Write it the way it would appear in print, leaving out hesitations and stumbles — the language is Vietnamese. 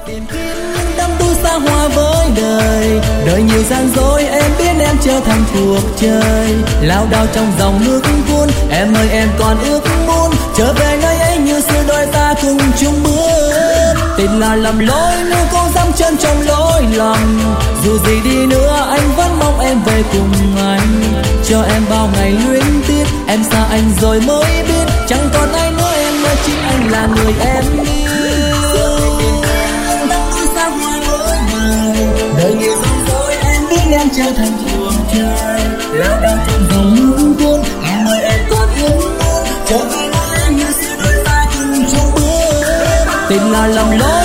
tìm kiếm những đắm đuối xa hoa với đời, đời nhiều gian dối em biết em trở thành cuộc chơi, lao đao trong dòng nước cuốn. Em ơi em còn ước muốn trở về nơi ấy như xưa đôi ta cùng chung bước. Tình là lầm lỗi nếu cô dám chân trong lỗi lầm, dù gì đi nữa anh vẫn mong em về cùng anh, cho em bao ngày luyến tiếc. Em xa anh rồi mới biết chẳng còn ai nữa em ơi, chính anh là người em yêu. Đời nhiều rắc rối em biết em trở thành cuộc chơi, lao đao trong dòng nước cuốn. Em ơi em còn ước muốn trở về nơi như xưa đôi ta cùng chung bước. Tình là lầm lỗi